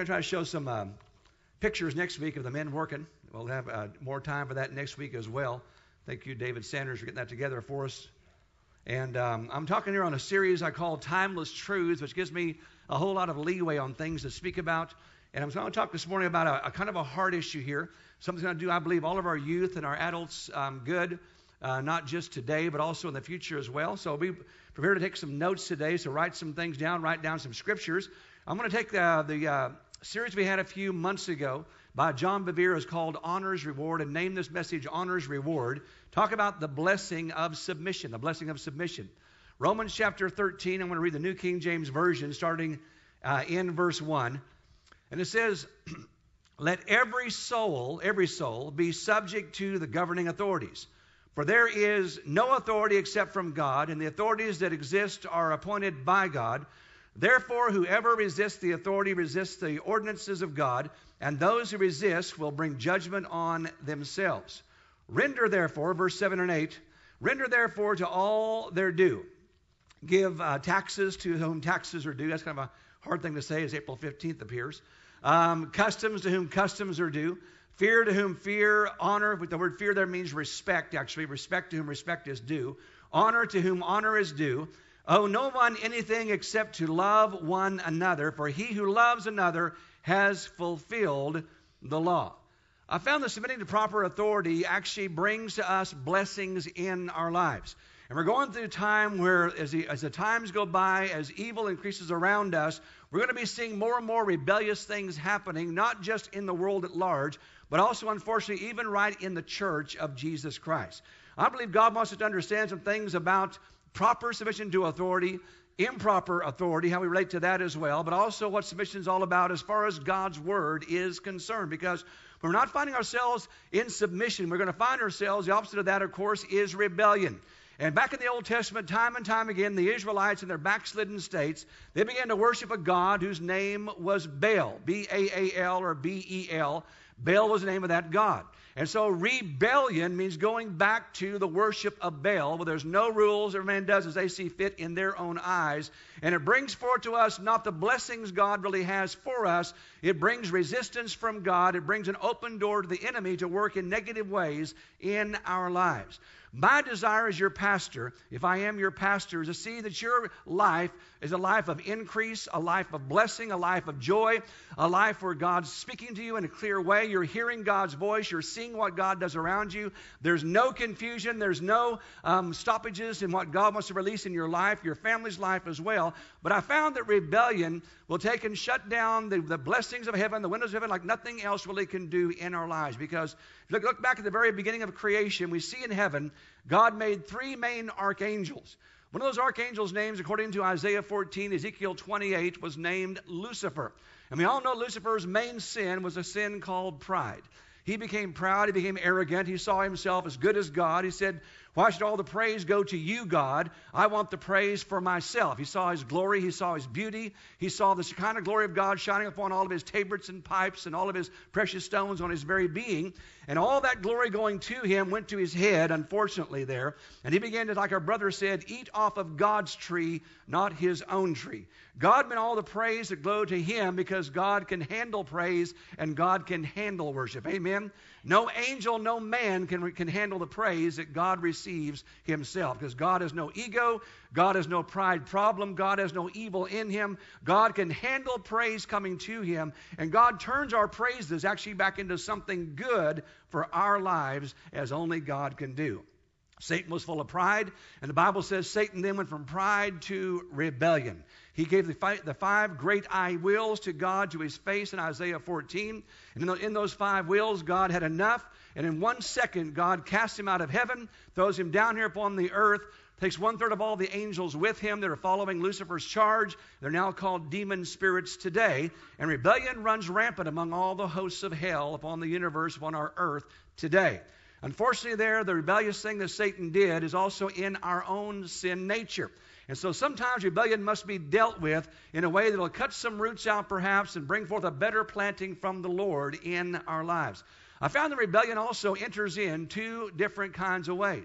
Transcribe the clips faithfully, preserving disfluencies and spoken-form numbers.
going to try to show some um, pictures next week of the men working. We'll have uh, more time for that next week as well. Thank you, David Sanders, for getting that together for us. And um, I'm talking here on a series I call Timeless Truths, which gives me a whole lot of leeway on things to speak about. And I'm going to talk this morning about a, a kind of a hard issue here. Something's going to do, I believe, all of our youth and our adults um, good, uh, not just today, but also in the future as well. So be prepared to take some notes today, so write some things down, write down some scriptures. I'm going to take uh, the uh, series we had a few months ago by John Bevere is called Honor's Reward, and name this message Honor's Reward. Talk about the blessing of submission, the blessing of submission. Romans chapter thirteen, I'm going to read the New King James Version starting uh, in verse one. And it says, let every soul, every soul, be subject to the governing authorities. For there is no authority except from God, and the authorities that exist are appointed by God. Therefore, whoever resists the authority resists the ordinances of God, and those who resist will bring judgment on themselves. Render therefore, verse seven and eight, render therefore to all their due. Give uh, taxes to whom taxes are due. That's kind of a hard thing to say as April fifteenth appears. Um, customs to whom customs are due. Fear to whom fear. Honor, with the word fear there means respect, actually. Respect to whom respect is due. Honor to whom honor is due. Owe no one anything except to love one another, for he who loves another has fulfilled the law. I found that submitting to proper authority actually brings to us blessings in our lives. And we're going through a time where, as the, as the times go by, as evil increases around us, we're going to be seeing more and more rebellious things happening, not just in the world at large, but also, unfortunately, even right in the church of Jesus Christ. I believe God wants us to understand some things about proper submission to authority, improper authority, how we relate to that as well, but also what submission is all about as far as God's word is concerned. Because when we're not finding ourselves in submission, we're going to find ourselves, the opposite of that, of course, is rebellion. And back in the Old Testament, time and time again, the Israelites in their backslidden states, they began to worship a god whose name was Baal, B A A L or B E L. Baal was the name of that god. And so rebellion means going back to the worship of Baal, where there's no rules, every man does as they see fit in their own eyes. And it brings forth to us not the blessings God really has for us. It brings resistance from God. It brings an open door to the enemy to work in negative ways in our lives. My desire as your pastor, if I am your pastor, is to see that your life is a life of increase, a life of blessing, a life of joy, a life where God's speaking to you in a clear way. You're hearing God's voice. You're seeing what God does around you. There's no confusion. There's no um, stoppages in what God wants to release in your life, your family's life as well. But I found that rebellion will take and shut down the, the blessings of heaven, the windows of heaven, like nothing else really can do in our lives. Because if you look, look back at the very beginning of creation, we see in heaven, God made three main archangels. One of those archangels' names, according to Isaiah fourteen, Ezekiel twenty-eight, was named Lucifer. And we all know Lucifer's main sin was a sin called pride. He became proud. He became arrogant. He saw himself as good as God. He said, why should all the praise go to you, God? I want the praise for myself. He saw his glory. He saw his beauty. He saw the Shekinah glory of God shining upon all of his tabrets and pipes and all of his precious stones on his very being. And all that glory going to him went to his head, unfortunately, there. And he began to, like our brother said, eat off of God's tree, not his own tree. God meant all the praise that go to him because God can handle praise and God can handle worship. Amen? No angel, no man can, can handle the praise that God receives himself, because God has no ego, God has no pride problem, God has no evil in him. God can handle praise coming to him, and God turns our praises actually back into something good for our lives as only God can do. Satan was full of pride, and the Bible says Satan then went from pride to rebellion. He gave the five, the five great I wills to God to his face in Isaiah fourteen. And in, the, in those five wills, God had enough. And in one second, God casts him out of heaven, throws him down here upon the earth, takes one-third of all the angels with him that are following Lucifer's charge. They're now called demon spirits today. And rebellion runs rampant among all the hosts of hell upon the universe, upon our earth today. Unfortunately there, the rebellious thing that Satan did is also in our own sin nature. And so sometimes rebellion must be dealt with in a way that will cut some roots out perhaps and bring forth a better planting from the Lord in our lives. I found that rebellion also enters in two different kinds of ways.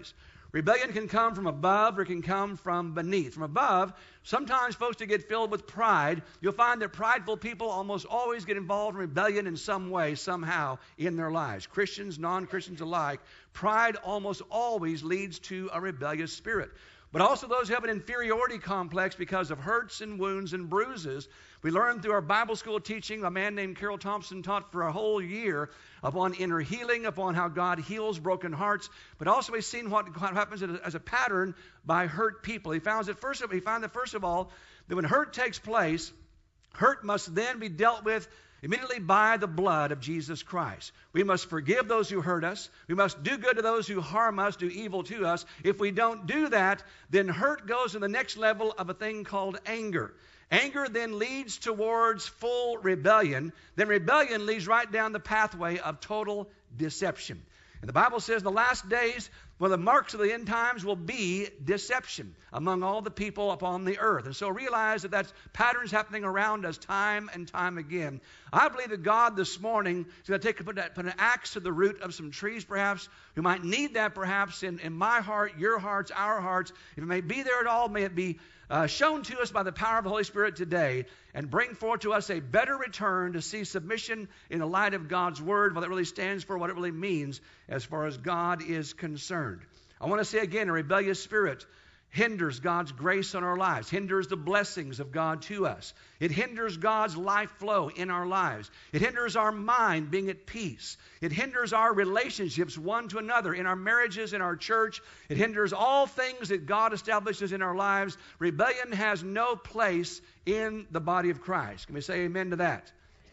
Rebellion can come from above or it can come from beneath. From above, sometimes folks that get filled with pride, you'll find that prideful people almost always get involved in rebellion in some way, somehow in their lives. Christians, non-Christians alike, pride almost always leads to a rebellious spirit. But also those who have an inferiority complex because of hurts and wounds and bruises. We learned through our Bible school teaching, a man named Carol Thompson taught for a whole year upon inner healing, upon how God heals broken hearts, but also we've seen what, what happens as a, as a pattern by hurt people. He found that first of, he found that first of all, that when hurt takes place, hurt must then be dealt with immediately by the blood of Jesus Christ. We must forgive those who hurt us. We must do good to those who harm us, do evil to us. If we don't do that, then hurt goes to the next level of a thing called anger. Anger then leads towards full rebellion. Then rebellion leads right down the pathway of total deception. And the Bible says in the last days, one of the marks of the end times will be deception among all the people upon the earth. And so realize that that's patterns happening around us time and time again. I believe that God this morning is going to take put, that, put an axe to the root of some trees perhaps. We might need that perhaps in, in my heart, your hearts, our hearts. If it may be there at all, may it be Uh, shown to us by the power of the Holy Spirit today and bring forth to us a better return to see submission in the light of God's Word, what it really stands for, what it really means as far as God is concerned. I want to say again, a rebellious spirit hinders God's grace on our lives, hinders the blessings of God to us. It hinders God's life flow in our lives. It hinders our mind being at peace. It hinders our relationships one to another in our marriages, in our church. It hinders all things that God establishes in our lives. Rebellion has no place in the body of Christ. Can we say amen to that?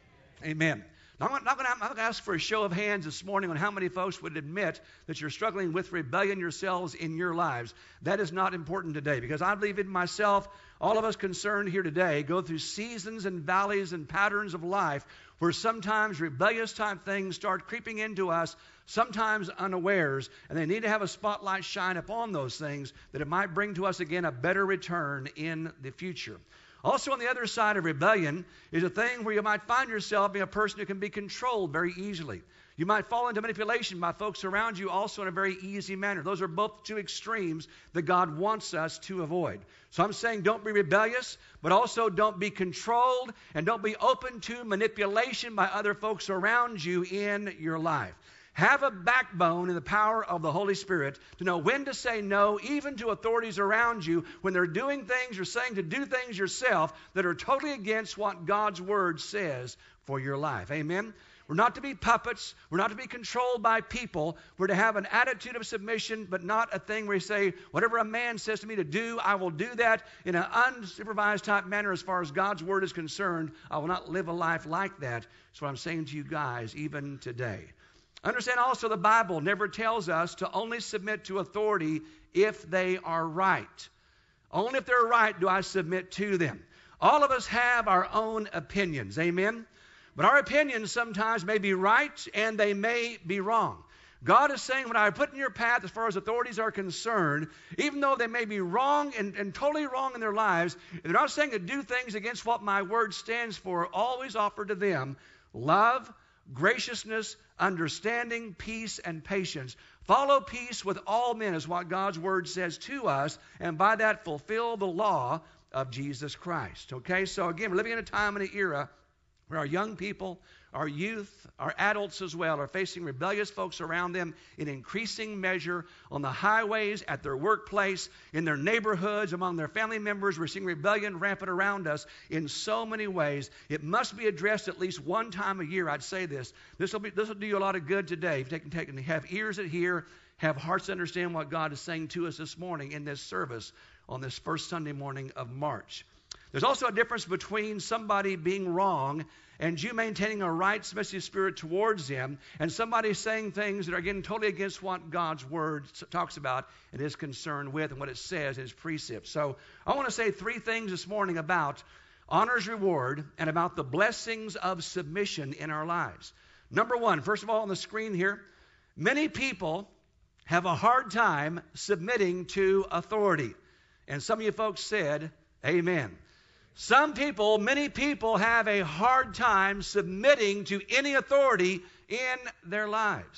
Amen. Now, I'm not going to ask for a show of hands this morning on how many folks would admit that you're struggling with rebellion yourselves in your lives. That is not important today, because I believe in myself, all of us concerned here today go through seasons and valleys and patterns of life where sometimes rebellious type things start creeping into us, sometimes unawares, and they need to have a spotlight shine upon those things that it might bring to us again a better return in the future. Also on the other side of rebellion is a thing where you might find yourself being a person who can be controlled very easily. You might fall into manipulation by folks around you also in a very easy manner. Those are both two extremes that God wants us to avoid. So I'm saying don't be rebellious, but also don't be controlled, and don't be open to manipulation by other folks around you in your life. Have a backbone in the power of the Holy Spirit to know when to say no, even to authorities around you, when they're doing things or saying to do things yourself that are totally against what God's Word says for your life. Amen? We're not to be puppets. We're not to be controlled by people. We're to have an attitude of submission, but not a thing where you say, whatever a man says to me to do, I will do that in an unsupervised type manner as far as God's Word is concerned. I will not live a life like that. That's what I'm saying to you guys even today. Understand also the Bible never tells us to only submit to authority if they are right. Only if they're right do I submit to them. All of us have our own opinions, amen? But our opinions sometimes may be right and they may be wrong. God is saying when I put in your path as far as authorities are concerned, even though they may be wrong and, and totally wrong in their lives, they're not saying to do things against what my word stands for. Always offer to them love, graciousness, understanding, peace, and patience. Follow peace with all men is what God's Word says to us, and by that fulfill the law of Jesus Christ. Okay, so again, we're living in a time and an era where our young people, our youth, our adults as well are facing rebellious folks around them in increasing measure on the highways, at their workplace, in their neighborhoods, among their family members. We're seeing rebellion rampant around us in so many ways. It must be addressed at least one time a year. I'd say this. This will be this will do you a lot of good today. If you can take and have ears that hear, have hearts that understand what God is saying to us this morning in this service on this first Sunday morning of March. There's also a difference between somebody being wrong and you maintaining a right submissive spirit towards them, and somebody saying things that are again totally against what God's Word talks about and is concerned with and what it says in His precepts. So I want to say three things this morning about honor's reward and about the blessings of submission in our lives. Number one, first of all on the screen here, many people have a hard time submitting to authority. And some of you folks said, amen. Some people, many people have a hard time submitting to any authority in their lives.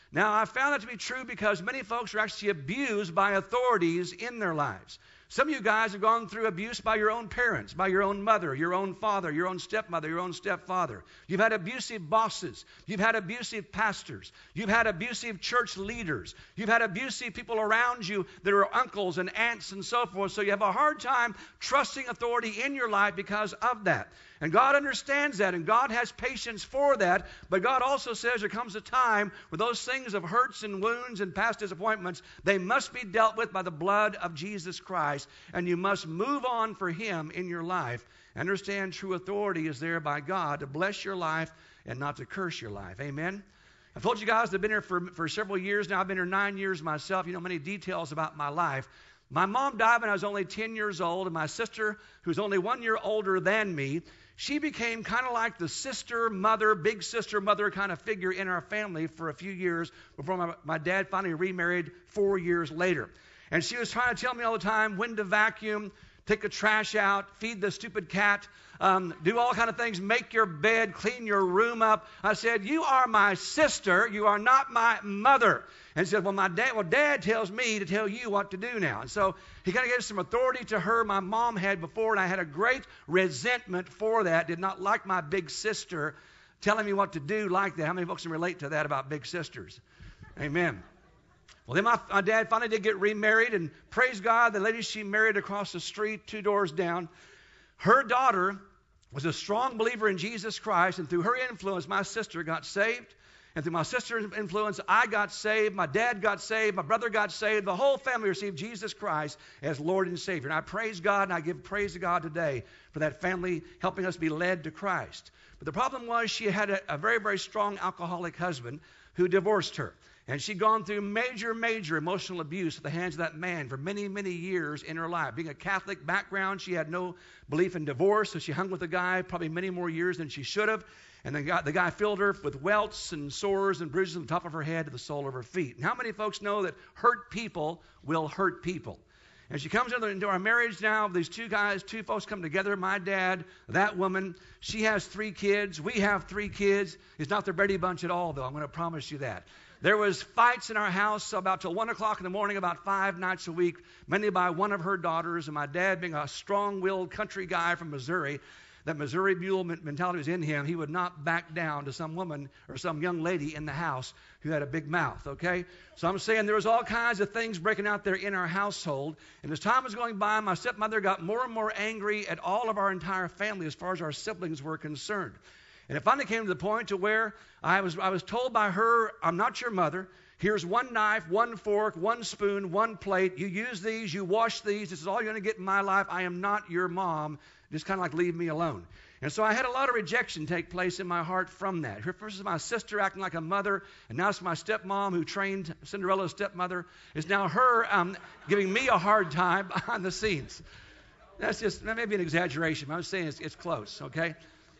Now, I found that to be true because many folks are actually abused by authorities in their lives. Some of you guys have gone through abuse by your own parents, by your own mother, your own father, your own stepmother, your own stepfather. You've had abusive bosses. You've had abusive pastors. You've had abusive church leaders. You've had abusive people around you that are uncles and aunts and so forth. So you have a hard time trusting authority in your life because of that. And God understands that, and God has patience for that. But God also says there comes a time where those things of hurts and wounds and past disappointments, they must be dealt with by the blood of Jesus Christ. And you must move on for Him in your life. Understand true authority is there by God to bless your life and not to curse your life. Amen? I've told you guys I've been here for, for several years now. I've been here nine years myself. You know many details about my life. My mom died when I was only ten years old, and my sister, who's only one year older than me, she became kind of like the sister, mother, big sister, mother kind of figure in our family for a few years before my, my dad finally remarried four years later. And she was trying to tell me all the time when to vacuum, take the trash out, feed the stupid cat, um, do all kind of things, make your bed, clean your room up. I said, you are my sister, you are not my mother. And she said, well, my dad, well, Dad tells me to tell you what to do now. And so he kind of gave some authority to her my mom had before, and I had a great resentment for that. Did not like my big sister telling me what to do like that. How many folks can relate to that about big sisters? Amen. Well, then my, my dad finally did get remarried, and praise God, the lady she married across the street, two doors down, her daughter was a strong believer in Jesus Christ, and through her influence, my sister got saved. And through my sister's influence, I got saved, my dad got saved, my brother got saved, the whole family received Jesus Christ as Lord and Savior. And I praise God, and I give praise to God today for that family helping us be led to Christ. But the problem was she had a, a very, very strong alcoholic husband who divorced her. And she'd gone through major, major emotional abuse at the hands of that man for many, many years in her life. Being a Catholic background, she had no belief in divorce, so she hung with the guy probably many more years than she should have. And the guy, the guy filled her with welts and sores and bruises from the top of her head to the sole of her feet. And how many folks know that hurt people will hurt people? And she comes into our marriage now. These two guys, two folks come together. My dad, that woman. She has three kids. We have three kids. It's not the Brady Bunch at all, though. I'm going to promise you that. There was fights in our house about till one o'clock in the morning, about five nights a week, mainly by one of her daughters. And my dad, being a strong-willed country guy from Missouri, that Missouri mule mentality was in him, he would not back down to some woman or some young lady in the house who had a big mouth, okay? So I'm saying there was all kinds of things breaking out there in our household. And as time was going by, my stepmother got more and more angry at all of our entire family as far as our siblings were concerned. And it finally came to the point to where I was, I was told by her, I'm not your mother. Here's one knife, one fork, one spoon, one plate. You use these, you wash these. This is all you're going to get in my life. I am not your mom. Just kind of like leave me alone. And so I had a lot of rejection take place in my heart from that. Here first is my sister acting like a mother, and now it's my stepmom who trained Cinderella's stepmother. It's now her um, giving me a hard time behind the scenes. That's just, that may be an exaggeration, but I'm saying it's, it's close, okay?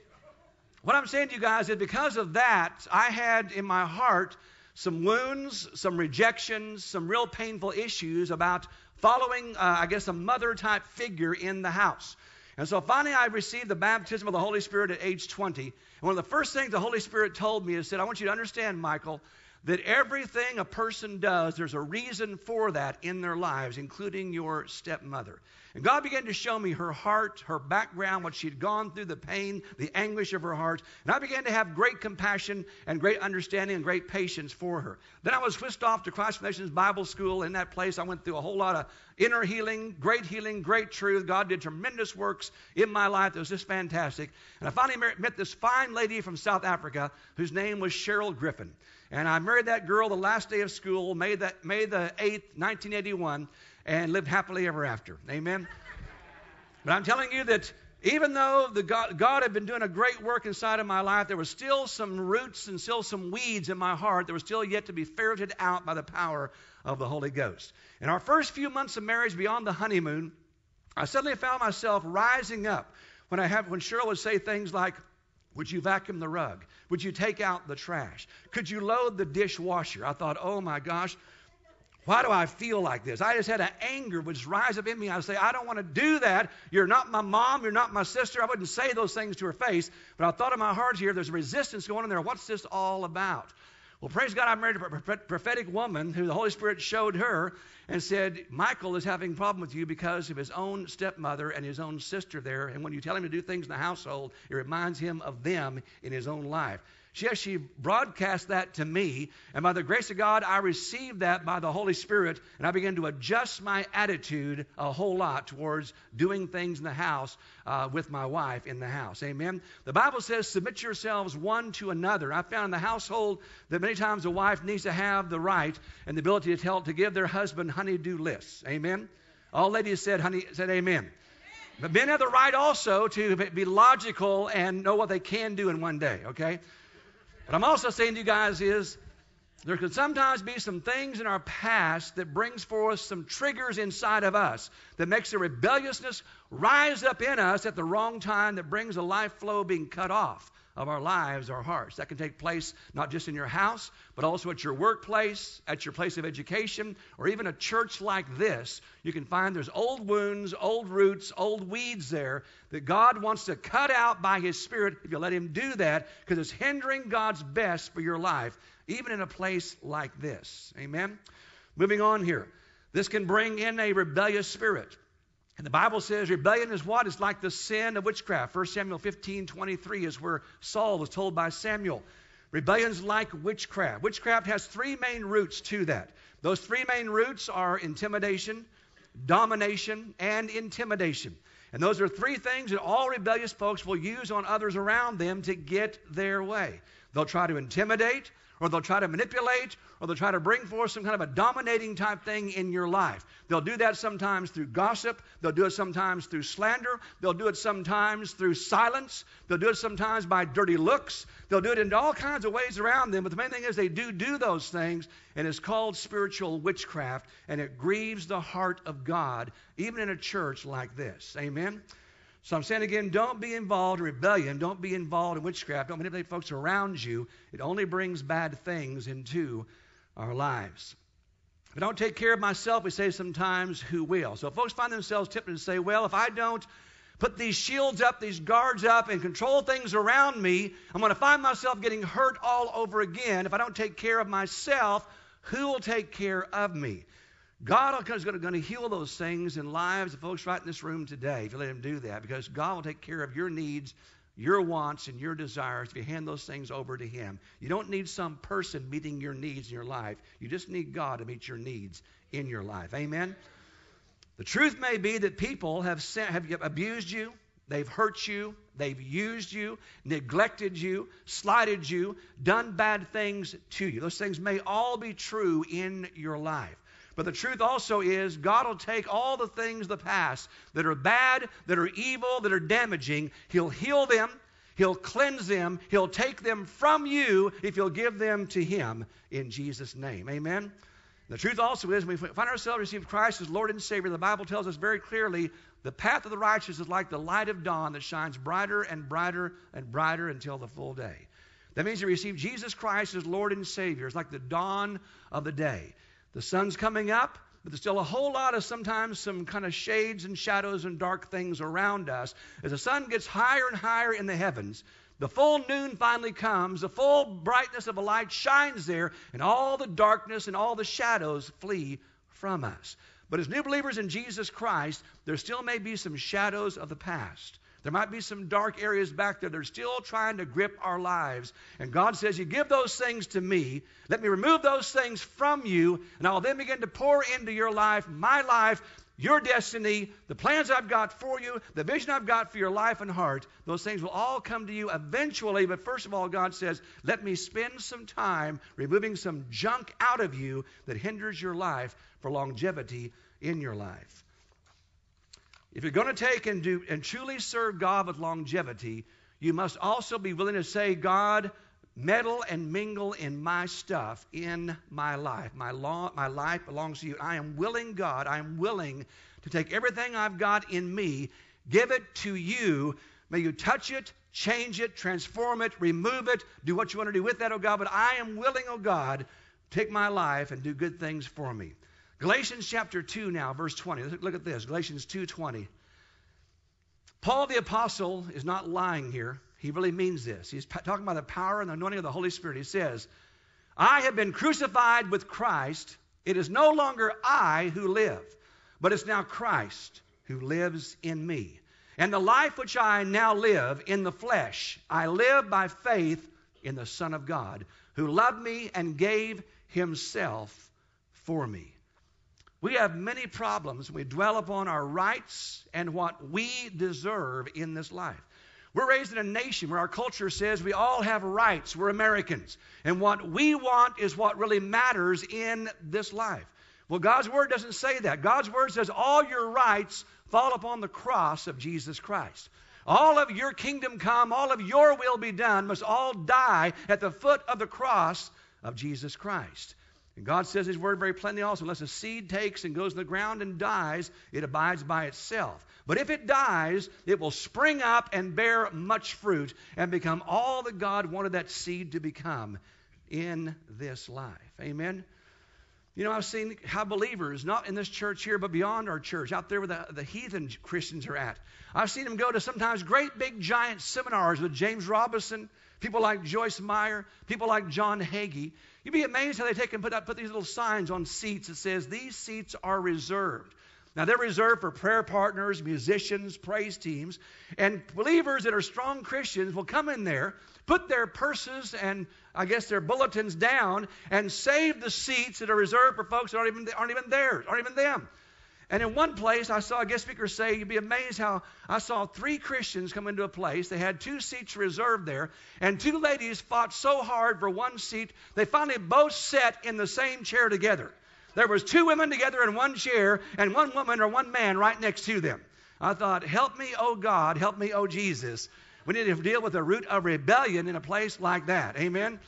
What I'm saying to you guys is because of that, I had in my heart some wounds, some rejections, some real painful issues about following, uh, I guess, a mother-type figure in the house. And so finally I received the baptism of the Holy Spirit at age twenty. And one of the first things the Holy Spirit told me is, said, I want you to understand, Michael, that everything a person does, there's a reason for that in their lives, including your stepmother. And God began to show me her heart, her background, what she'd gone through, the pain, the anguish of her heart. And I began to have great compassion and great understanding and great patience for her. Then I was whisked off to Christ Nations Bible School. In that place, I went through a whole lot of inner healing, great healing, great truth. God did tremendous works in my life. It was just fantastic. And I finally met this fine lady from South Africa whose name was Cheryl Griffin. And I married that girl the last day of school, May the, May the eighth, nineteen eighty-one, and lived happily ever after. Amen? But I'm telling you that even though the God, God had been doing a great work inside of my life, there was still some roots and still some weeds in my heart that were still yet to be ferreted out by the power of the Holy Ghost. In our first few months of marriage beyond the honeymoon, I suddenly found myself rising up when, I have, when Cheryl would say things like, would you vacuum the rug? Would you take out the trash? Could you load the dishwasher? I thought, oh my gosh, why do I feel like this? I just had an anger would just rise up in me. I would say, I don't want to do that. You're not my mom. You're not my sister. I wouldn't say those things to her face. But I thought in my heart here, there's a resistance going on there. What's this all about? Well, praise God, I married a prophetic woman who the Holy Spirit showed her and said, Michael is having a problem with you because of his own stepmother and his own sister there. And when you tell him to do things in the household, it reminds him of them in his own life. She actually broadcast that to me, and by the grace of God, I received that by the Holy Spirit, and I began to adjust my attitude a whole lot towards doing things in the house uh, with my wife in the house. Amen? The Bible says, submit yourselves one to another. I found in the household that many times a wife needs to have the right and the ability to tell to give their husband honey-do lists. Amen? All ladies said, honey, said amen. But men have the right also to be logical and know what they can do in one day, okay? What I'm also saying to you guys is there can sometimes be some things in our past that brings forth some triggers inside of us that makes the rebelliousness rise up in us at the wrong time that brings the life flow being cut off of our lives, our hearts. That can take place not just in your house, but also at your workplace, at your place of education, or even a church like this. You can find there's old wounds, old roots, old weeds there that God wants to cut out by His Spirit if you let Him do that, because it's hindering God's best for your life, even in a place like this. Amen? Moving on here. This can bring in a rebellious spirit. And the Bible says rebellion is what? It's like the sin of witchcraft. First Samuel fifteen twenty-three is where Saul was told by Samuel. Rebellion's like witchcraft. Witchcraft has three main roots to that. Those three main roots are intimidation, domination, and intimidation. And those are three things that all rebellious folks will use on others around them to get their way. They'll try to intimidate, or they'll try to manipulate, or they'll try to bring forth some kind of a dominating type thing in your life. They'll do that sometimes through gossip. They'll do it sometimes through slander. They'll do it sometimes through silence. They'll do it sometimes by dirty looks. They'll do it in all kinds of ways around them. But the main thing is they do do those things, and it's called spiritual witchcraft, and it grieves the heart of God, even in a church like this. Amen? So I'm saying again, don't be involved in rebellion. Don't be involved in witchcraft. Don't manipulate folks around you. It only brings bad things into our lives. If I don't take care of myself, we say sometimes, who will? So folks find themselves tempted to say, well, if I don't put these shields up, these guards up, and control things around me, I'm going to find myself getting hurt all over again. If I don't take care of myself, who will take care of me? God is going to heal those things in lives of folks right in this room today if you let Him do that, because God will take care of your needs, your wants, and your desires if you hand those things over to Him. You don't need some person meeting your needs in your life. You just need God to meet your needs in your life. Amen? The truth may be that people have, have abused you, they've hurt you, they've used you, neglected you, slighted you, done bad things to you. Those things may all be true in your life. But the truth also is God will take all the things of the past that are bad, that are evil, that are damaging. He'll heal them. He'll cleanse them. He'll take them from you if you'll give them to Him in Jesus' name. Amen? The truth also is when we find ourselves receiving Christ as Lord and Savior, the Bible tells us very clearly the path of the righteous is like the light of dawn that shines brighter and brighter and brighter until the full day. That means you receive Jesus Christ as Lord and Savior. It's like the dawn of the day. The sun's coming up, but there's still a whole lot of sometimes some kind of shades and shadows and dark things around us. As the sun gets higher and higher in the heavens, the full noon finally comes, the full brightness of a light shines there, and all the darkness and all the shadows flee from us. But as new believers in Jesus Christ, there still may be some shadows of the past. There might be some dark areas back there that are still trying to grip our lives. And God says, you give those things to me. Let me remove those things from you. And I'll then begin to pour into your life, my life, your destiny, the plans I've got for you, the vision I've got for your life and heart. Those things will all come to you eventually. But first of all, God says, let me spend some time removing some junk out of you that hinders your life for longevity in your life. If you're going to take and do and truly serve God with longevity, you must also be willing to say, God, meddle and mingle in my stuff in my life. My, law, my life belongs to you. I am willing, God, I am willing to take everything I've got in me, give it to you. May you touch it, change it, transform it, remove it, do what you want to do with that, oh God. But I am willing, oh God, take my life and do good things for me. Galatians chapter two now, verse twenty. Let's look at this. Galatians two twenty. Paul the apostle is not lying here. He really means this. He's talking about the power and the anointing of the Holy Spirit. He says, I have been crucified with Christ. It is no longer I who live, but it's now Christ who lives in me. And the life which I now live in the flesh, I live by faith in the Son of God, who loved me and gave himself for me. We have many problems. We dwell upon our rights and what we deserve in this life. We're raised in a nation where our culture says we all have rights. We're Americans. And what we want is what really matters in this life. Well, God's Word doesn't say that. God's Word says all your rights fall upon the cross of Jesus Christ. All of your kingdom come, all of your will be done must all die at the foot of the cross of Jesus Christ. And God says His Word very plainly also, unless a seed takes and goes in the ground and dies, it abides by itself. But if it dies, it will spring up and bear much fruit and become all that God wanted that seed to become in this life. Amen? You know, I've seen how believers, not in this church here, but beyond our church, out there where the, the heathen Christians are at. I've seen them go to sometimes great big giant seminars with James Robison, people like Joyce Meyer, people like John Hagee. You'd be amazed how they take and put, up, put these little signs on seats that says, these seats are reserved. Now, they're reserved for prayer partners, musicians, praise teams, and believers that are strong Christians will come in there, put their purses and, I guess, their bulletins down, and save the seats that are reserved for folks that aren't even, aren't even theirs, aren't even them. And in one place, I saw a guest speaker say, you'd be amazed how I saw three Christians come into a place. They had two seats reserved there, and two ladies fought so hard for one seat, they finally both sat in the same chair together. There was two women together in one chair, and one woman or one man right next to them. I thought, help me, oh God, help me, oh Jesus. We need to deal with the root of rebellion in a place like that. Amen?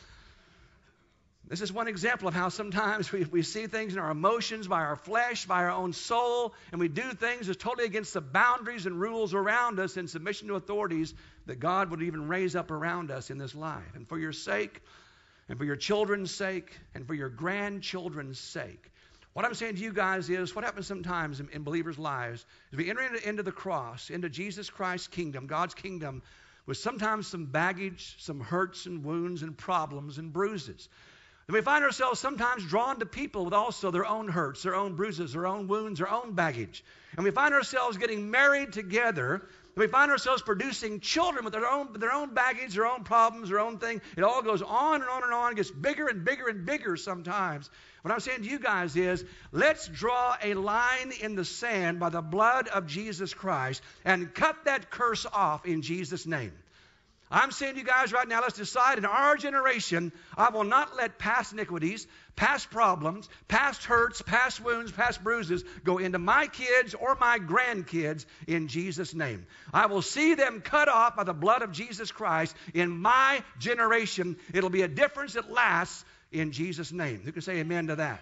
This is one example of how sometimes we, we see things in our emotions, by our flesh, by our own soul, and we do things that's totally against the boundaries and rules around us in submission to authorities that God would even raise up around us in this life. And for your sake, and for your children's sake, and for your grandchildren's sake, what I'm saying to you guys is, what happens sometimes in, in believers' lives is we enter into, into the cross, into Jesus Christ's kingdom, God's kingdom, with sometimes some baggage, some hurts and wounds and problems and bruises. And we find ourselves sometimes drawn to people with also their own hurts, their own bruises, their own wounds, their own baggage. And we find ourselves getting married together, and we find ourselves producing children with their own, their own baggage, their own problems, their own thing. It all goes on and on and on. It gets bigger and bigger and bigger sometimes. What I'm saying to you guys is, let's draw a line in the sand by the blood of Jesus Christ and cut that curse off in Jesus' name. I'm saying to you guys right now, let's decide in our generation, I will not let past iniquities, past problems, past hurts, past wounds, past bruises go into my kids or my grandkids in Jesus' name. I will see them cut off by the blood of Jesus Christ in my generation. It'll be a difference that lasts in Jesus' name. Who can say amen to that?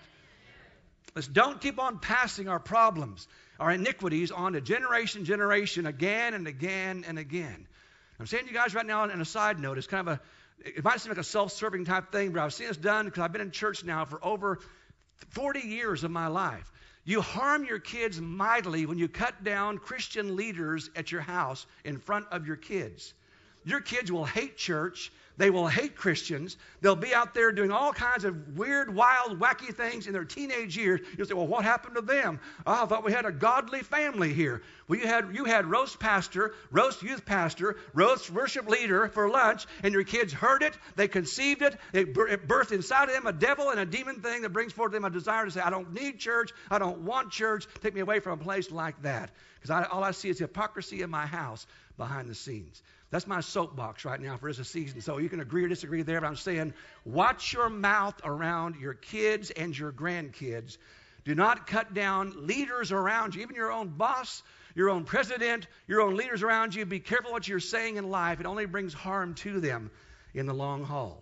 Let's don't keep on passing our problems, our iniquities on to generation, generation, again and again and again. I'm saying to you guys right now, on a side note, it's kind of a, it might seem like a self-serving type thing, but I've seen this done because I've been in church now for over forty years of my life. You harm your kids mightily when you cut down Christian leaders at your house in front of your kids. Your kids will hate church. They will hate Christians. They'll be out there doing all kinds of weird, wild, wacky things in their teenage years. You'll say, well, what happened to them? Oh, I thought we had a godly family here. Well, you had, you had roast pastor, roast youth pastor, roast worship leader for lunch, and your kids heard it. They conceived it. It, it birthed inside of them a devil and a demon thing that brings forth them a desire to say, I don't need church. I don't want church. Take me away from a place like that. Because all I see is hypocrisy in my house behind the scenes. That's my soapbox right now for this season. So you can agree or disagree there, but I'm saying watch your mouth around your kids and your grandkids. Do not cut down leaders around you, even your own boss, your own president, your own leaders around you. Be careful what you're saying in life. It only brings harm to them in the long haul.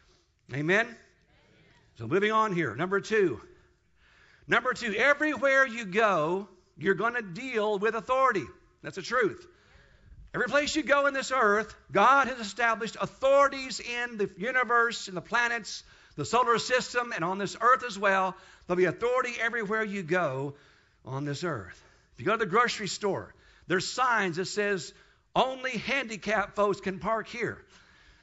Amen? So moving on here. Number two. Number two, everywhere you go, you're going to deal with authority. That's the truth. Every place you go in this earth, God has established authorities in the universe, in the planets, the solar system, and on this earth as well. There'll be authority everywhere you go on this earth. If you go to the grocery store, there's signs that says only handicapped folks can park here.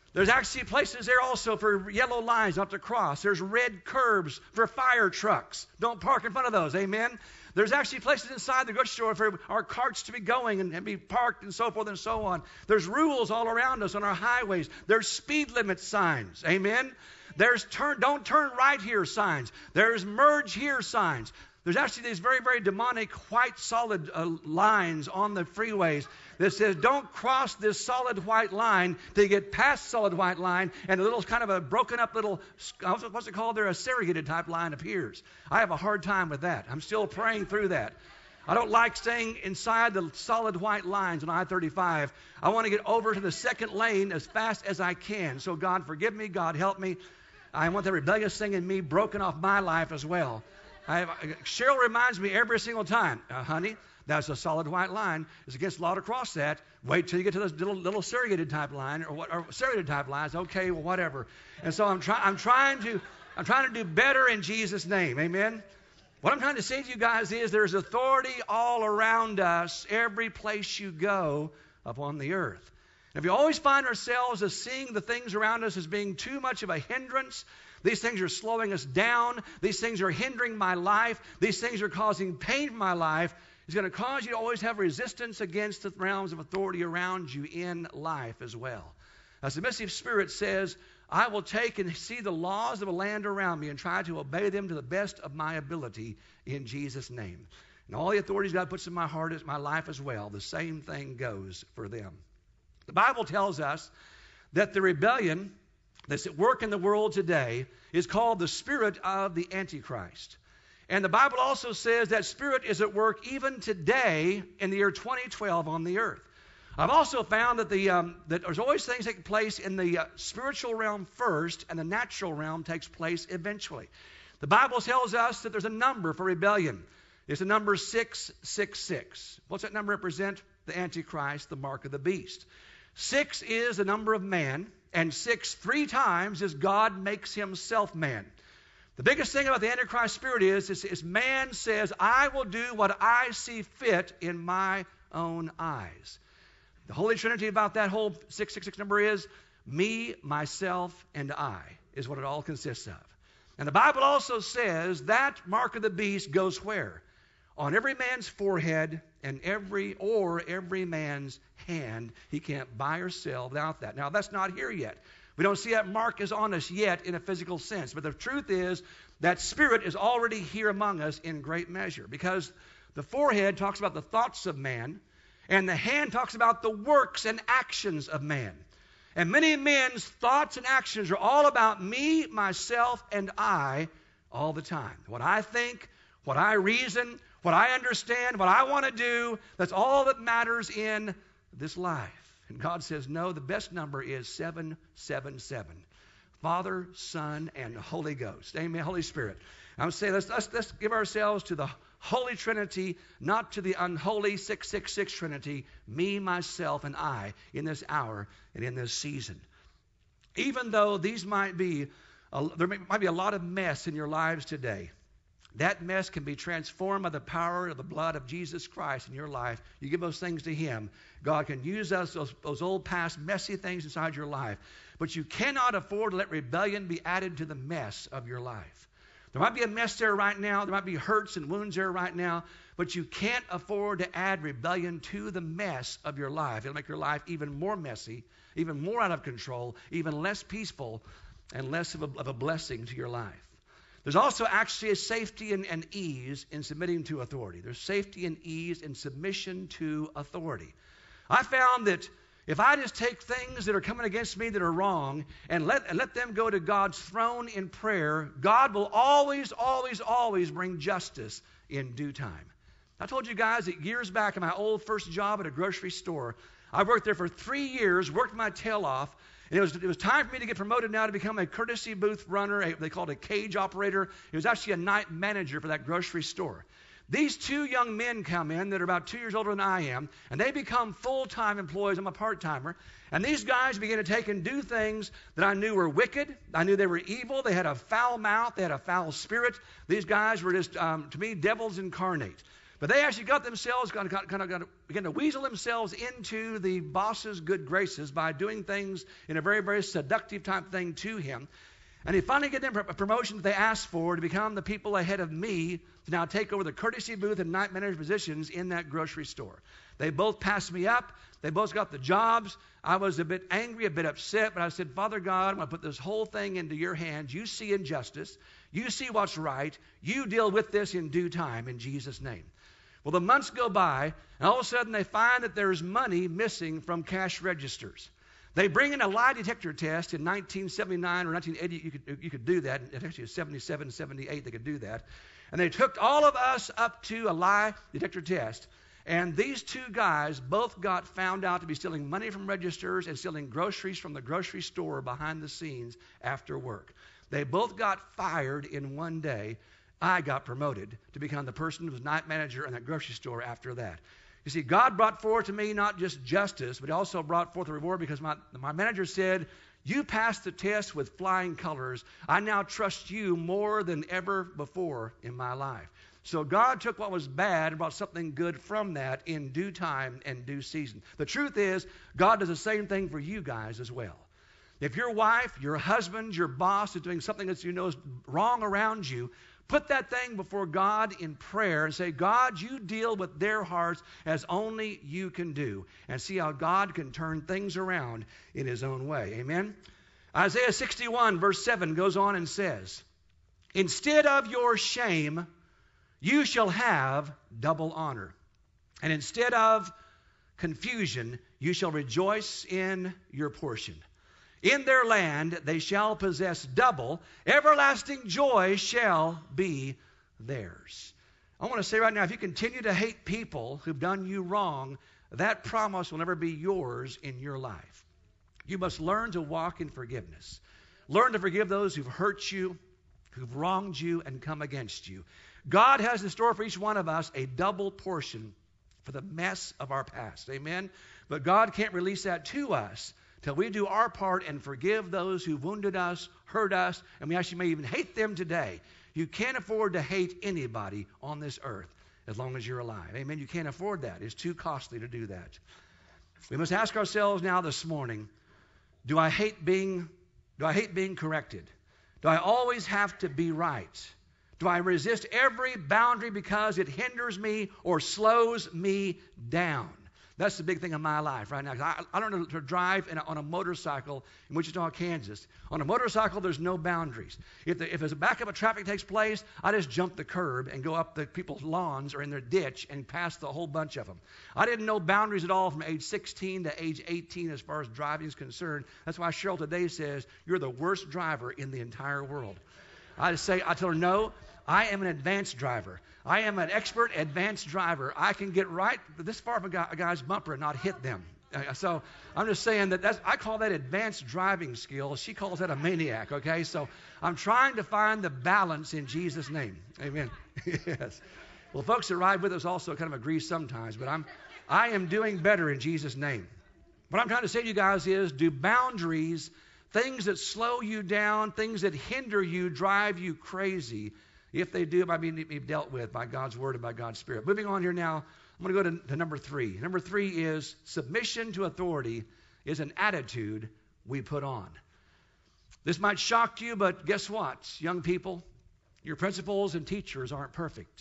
There's actually places there also for yellow lines not to cross. There's red curbs for fire trucks. Don't park in front of those. Amen. There's actually places inside the grocery store for our carts to be going and, and be parked and so forth and so on. There's rules all around us on our highways. There's speed limit signs. Amen. There's turn, don't turn right here signs. There's merge here signs. There's actually these very, very demonic white solid uh, lines on the freeways that says don't cross this solid white line till you get past solid white line, and a little kind of a broken up little, what's it called there, a serrated type line appears. I have a hard time with that. I'm still praying through that. I don't like staying inside the solid white lines on I thirty-five. I want to get over to the second lane as fast as I can. So God forgive me, God help me. I want the rebellious thing in me broken off my life as well. I have, Cheryl reminds me every single time, uh, honey, that's a solid white line. It's against the law to cross that. Wait till you get to this little, little serrated type line or what, or serrated type lines. Okay, well, whatever. And so I'm trying, I'm trying to, I'm trying to do better in Jesus' name. Amen. What I'm trying to say to you guys is there's authority all around us, every place you go upon the earth. And if you always find ourselves as seeing the things around us as being too much of a hindrance, these things are slowing us down, these things are hindering my life, these things are causing pain in my life, it's going to cause you to always have resistance against the realms of authority around you in life as well. A submissive spirit says, I will take and see the laws of the land around me and try to obey them to the best of my ability in Jesus' name. And all the authorities God puts in my heart is my life as well. The same thing goes for them. The Bible tells us that the rebellion that's at work in the world today is called the spirit of the Antichrist. And the Bible also says that spirit is at work even today in the year twenty twelve on the earth. I've also found that, the, um, that there's always things that take place in the uh, spiritual realm first, and the natural realm takes place eventually. The Bible tells us that there's a number for rebellion. It's the number six six six. What's that number represent? The Antichrist, the mark of the beast. Six is the number of man, and six three times is God makes himself man. The biggest thing about the Antichrist spirit is, is, is man says, I will do what I see fit in my own eyes. The Holy Trinity about that whole six six six number is me, myself, and I is what it all consists of. And the Bible also says that mark of the beast goes where? On every man's forehead and every or every man's hand. He can't buy or sell without that. Now, that's not here yet. We don't see that mark is on us yet in a physical sense. But the truth is that spirit is already here among us in great measure, because the forehead talks about the thoughts of man, and the hand talks about the works and actions of man. And many men's thoughts and actions are all about me, myself, and I all the time. What I think, what I reason, what I understand, what I want to do, that's all that matters in this life. And God says, no, the best number is seven seven seven. Father, Son, and Holy Ghost. Amen, Holy Spirit. I'm saying let's, let's, let's give ourselves to the Holy Trinity, not to the unholy six six six Trinity, me, myself, and I, in this hour and in this season. Even though these might be, a, there may, might be a lot of mess in your lives today, that mess can be transformed by the power of the blood of Jesus Christ in your life. You give those things to Him. God can use us, those, those old past messy things inside your life. But you cannot afford to let rebellion be added to the mess of your life. There might be a mess there right now. There might be hurts and wounds there right now. But you can't afford to add rebellion to the mess of your life. It'll make your life even more messy, even more out of control, even less peaceful, and less of a, of a blessing to your life. There's also actually a safety and, and ease in submitting to authority. There's safety and ease in submission to authority. I found that if I just take things that are coming against me that are wrong and let, and let them go to God's throne in prayer, God will always, always, always bring justice in due time. I told you guys that years back in my old first job at a grocery store, I worked there for three years, worked my tail off, and it was, it was time for me to get promoted now to become a courtesy booth runner. A, they called it a cage operator. It was actually a night manager for that grocery store. These two young men come in that are about two years older than I am, and they become full-time employees. I'm a part-timer. And these guys began to take and do things that I knew were wicked. I knew they were evil. They had a foul mouth. They had a foul spirit. These guys were just, um, to me, devils incarnate. But they actually got themselves, kind of, kind of got, began to weasel themselves into the boss's good graces by doing things in a very, very seductive type thing to him. And he finally get them a promotion that they asked for to become the people ahead of me to now take over the courtesy booth and night manager positions in that grocery store. They both passed me up. They both got the jobs. I was a bit angry, a bit upset, but I said, Father God, I'm going to put this whole thing into your hands. You see injustice. You see what's right. You deal with this in due time in Jesus' name. Well, the months go by, and all of a sudden they find that there's money missing from cash registers. They bring in a lie detector test in nineteen seventy-nine or nineteen eighty. You could, you could do that. Actually, in seventy-seven, seventy-eight, they could do that. And they took all of us up to a lie detector test. And these two guys both got found out to be stealing money from registers and stealing groceries from the grocery store behind the scenes after work. They both got fired in one day. I got promoted to become the person who was night manager in that grocery store after that. You see, God brought forth to me not just justice, but he also brought forth a reward because my, my manager said, you passed the test with flying colors. I now trust you more than ever before in my life. So God took what was bad and brought something good from that in due time and due season. The truth is, God does the same thing for you guys as well. If your wife, your husband, your boss is doing something that you know is wrong around you, put that thing before God in prayer and say, God, you deal with their hearts as only you can do. And see how God can turn things around in his own way. Amen? Isaiah sixty-one verse seven goes on and says, instead of your shame, you shall have double honor. And instead of confusion, you shall rejoice in your portion. In their land they shall possess double. Everlasting joy shall be theirs. I want to say right now, if you continue to hate people who've done you wrong, that promise will never be yours in your life. You must learn to walk in forgiveness. Learn to forgive those who've hurt you, who've wronged you, and come against you. God has in store for each one of us a double portion for the mess of our past. Amen? But God can't release that to us till we do our part and forgive those who wounded us, hurt us, and we actually may even hate them today. You can't afford to hate anybody on this earth as long as you're alive. Amen? You can't afford that. It's too costly to do that. We must ask ourselves now this morning, do I hate being, do I hate being corrected? Do I always have to be right? Do I resist every boundary because it hinders me or slows me down? That's the big thing in my life right now. I, I learned to drive in a, on a motorcycle in Wichita, Kansas. On a motorcycle, there's no boundaries. If, the, if there's a backup of traffic takes place, I just jump the curb and go up the people's lawns or in their ditch and pass the whole bunch of them. I didn't know boundaries at all from age sixteen to age eighteen as far as driving is concerned. That's why Cheryl today says, you're the worst driver in the entire world. I just say, I tell her, no, I am an advanced driver. I am an expert advanced driver. I can get right this far from a, guy, a guy's bumper and not hit them. Uh, so I'm just saying that that's, I call that advanced driving skill. She calls that a maniac, okay? So I'm trying to find the balance in Jesus' name. Amen. Yes. Well, folks that ride with us also kind of agree sometimes, but I'm, I am doing better in Jesus' name. What I'm trying to say to you guys is, do boundaries, things that slow you down, things that hinder you, drive you crazy? If they do, it might be dealt with by God's word and by God's Spirit. Moving on here now, I'm going to go to, to number three. Number three is submission to authority is an attitude we put on. This might shock you, but guess what, young people? Your principals and teachers aren't perfect.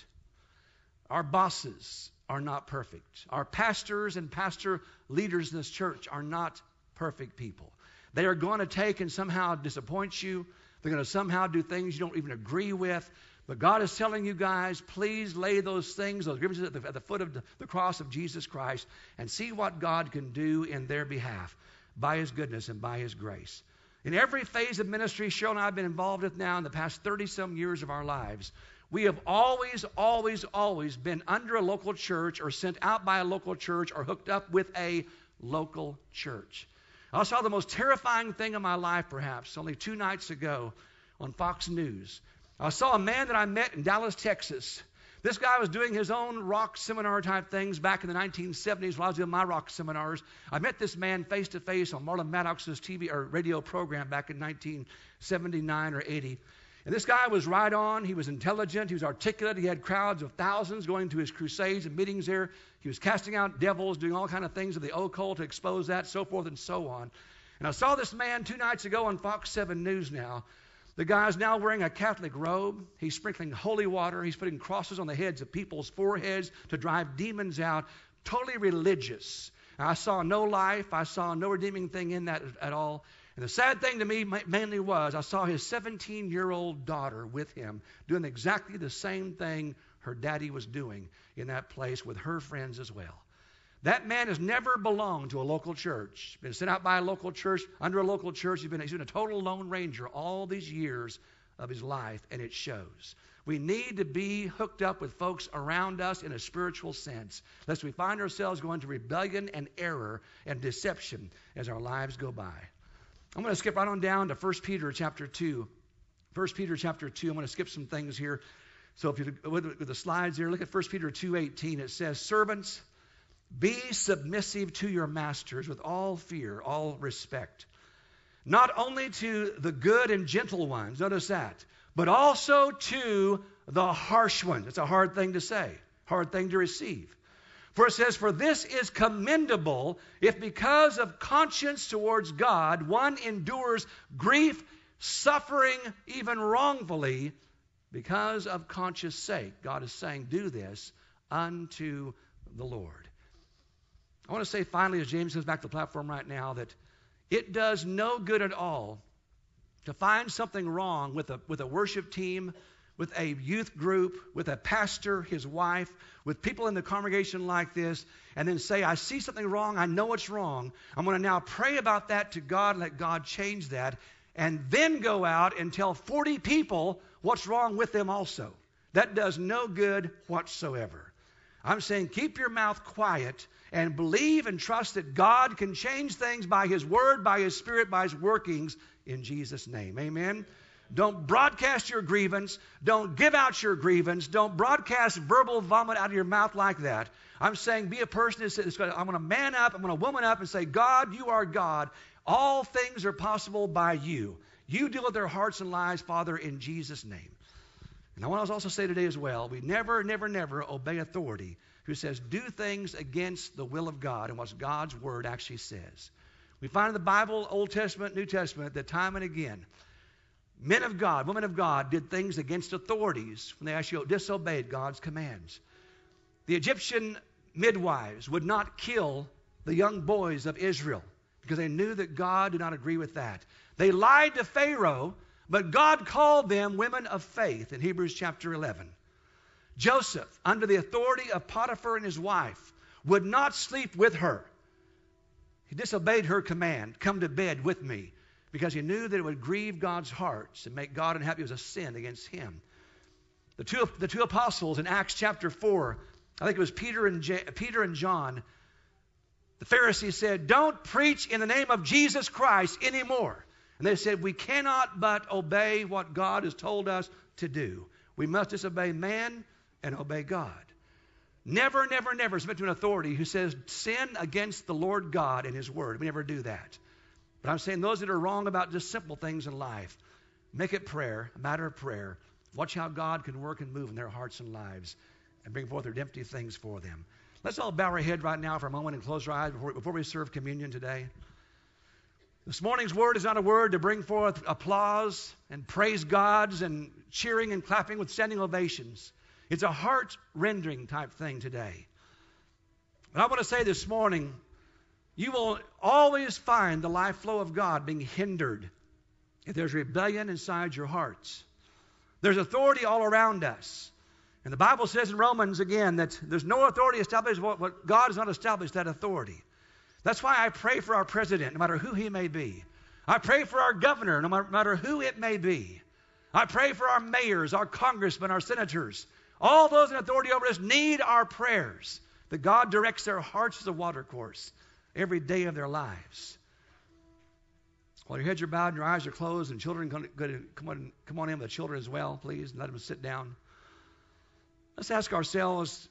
Our bosses are not perfect. Our pastors and pastor leaders in this church are not perfect people. They are going to take and somehow disappoint you. They're going to somehow do things you don't even agree with. But God is telling you guys, please lay those things, those grievances at the, at the foot of the, the cross of Jesus Christ and see what God can do in their behalf by his goodness and by his grace. In every phase of ministry Cheryl and I have been involved with now in the past thirty-some years of our lives, we have always, always, always been under a local church or sent out by a local church or hooked up with a local church. I saw the most terrifying thing in my life, perhaps, only two nights ago on Fox News. I saw a man that I met in Dallas, Texas. This guy was doing his own rock seminar type things back in the nineteen seventies while I was doing my rock seminars. I met this man face to face on Marlon Maddox's T V or radio program back in nineteen seventy-nine or eighty. And this guy was right on. He was intelligent. He was articulate. He had crowds of thousands going to his crusades and meetings there. He was casting out devils, doing all kind of things of the occult to expose that, so forth and so on. And I saw this man two nights ago on Fox seven News now. The guy's now wearing a Catholic robe. He's sprinkling holy water. He's putting crosses on the heads of people's foreheads to drive demons out. Totally religious. And I saw no life. I saw no redeeming thing in that at all. And the sad thing to me mainly was I saw his seventeen-year-old daughter with him doing exactly the same thing her daddy was doing in that place with her friends as well. That man has never belonged to a local church. Been sent out by a local church, under a local church. He's been, he's been a total lone ranger all these years of his life, and it shows. We need to be hooked up with folks around us in a spiritual sense, lest we find ourselves going to rebellion and error and deception as our lives go by. I'm going to skip right on down to First Peter chapter two. First Peter chapter two. I'm going to skip some things here. So if you with, with the slides here, look at First Peter two eighteen. It says, "Servants, be submissive to your masters with all fear, all respect, not only to the good and gentle ones," notice that, "but also to the harsh ones." It's a hard thing to say, hard thing to receive. For it says, "For this is commendable if because of conscience towards God one endures grief, suffering even wrongfully, because of conscience sake." God is saying, do this unto the Lord. I want to say finally, as James comes back to the platform right now, that it does no good at all to find something wrong with a, with a worship team, with a youth group, with a pastor, his wife, with people in the congregation like this, and then say, I see something wrong, I know it's wrong. I'm going to now pray about that to God, let God change that, and then go out and tell forty people what's wrong with them also. That does no good whatsoever. I'm saying keep your mouth quiet and believe and trust that God can change things by His Word, by His Spirit, by His workings in Jesus' name. Amen? Don't broadcast your grievance. Don't give out your grievance. Don't broadcast verbal vomit out of your mouth like that. I'm saying be a person that says, I'm going to man up, I'm going to woman up and say, God, you are God. All things are possible by you. You deal with their hearts and lives, Father, in Jesus' name. And I want to also say today as well, we never, never, never obey authority who says do things against the will of God and what God's Word actually says. We find in the Bible, Old Testament, New Testament, that time and again, men of God, women of God did things against authorities when they actually disobeyed God's commands. The Egyptian midwives would not kill the young boys of Israel because they knew that God did not agree with that. They lied to Pharaoh, but God called them women of faith in Hebrews chapter eleven. Joseph, under the authority of Potiphar and his wife, would not sleep with her. He disobeyed her command, come to bed with me, because he knew that it would grieve God's hearts and make God unhappy. It was a sin against him. The two, the two apostles in Acts chapter four, I think it was Peter and, J, Peter and John, the Pharisees said, don't preach in the name of Jesus Christ anymore. And they said, we cannot but obey what God has told us to do. We must disobey man and obey God. Never, never, never submit to an authority who says sin against the Lord God and His Word. We never do that. But I'm saying those that are wrong about just simple things in life, make it prayer, a matter of prayer. Watch how God can work and move in their hearts and lives and bring forth redemptive things for them. Let's all bow our head right now for a moment and close our eyes before, before we serve communion today. This morning's word is not a word to bring forth applause and praise gods and cheering and clapping with standing ovations. It's a heart-rending type thing today. But I want to say this morning, you will always find the life flow of God being hindered if there's rebellion inside your hearts. There's authority all around us. And the Bible says in Romans again that there's no authority established what, what God has not established that authority. That's why I pray for our president, no matter who he may be. I pray for our governor, no matter who it may be. I pray for our mayors, our congressmen, our senators. All those in authority over us need our prayers, that God directs their hearts as a watercourse every day of their lives. While your heads are bowed and your eyes are closed, and children come on, come on in with the children as well, please, and let them sit down. Let's ask ourselves,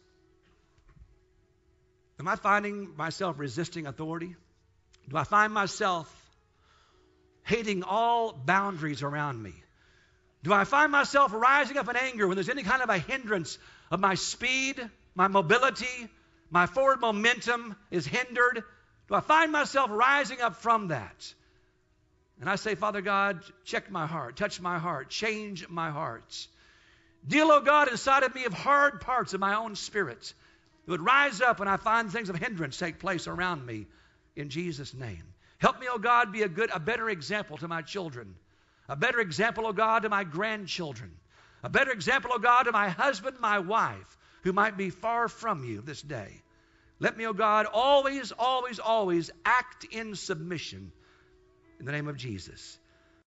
am I finding myself resisting authority? Do I find myself hating all boundaries around me? Do I find myself rising up in anger when there's any kind of a hindrance of my speed, my mobility, my forward momentum is hindered? Do I find myself rising up from that? And I say, Father God, check my heart, touch my heart, change my heart. Deal, oh God, inside of me of hard parts of my own spirit. It would rise up when I find things of hindrance take place around me in Jesus' name. Help me, oh God, be a good, a better example to my children. A better example, oh God, to my grandchildren. A better example, oh God, to my husband, my wife, who might be far from you this day. Let me, oh God, always, always, always act in submission in the name of Jesus.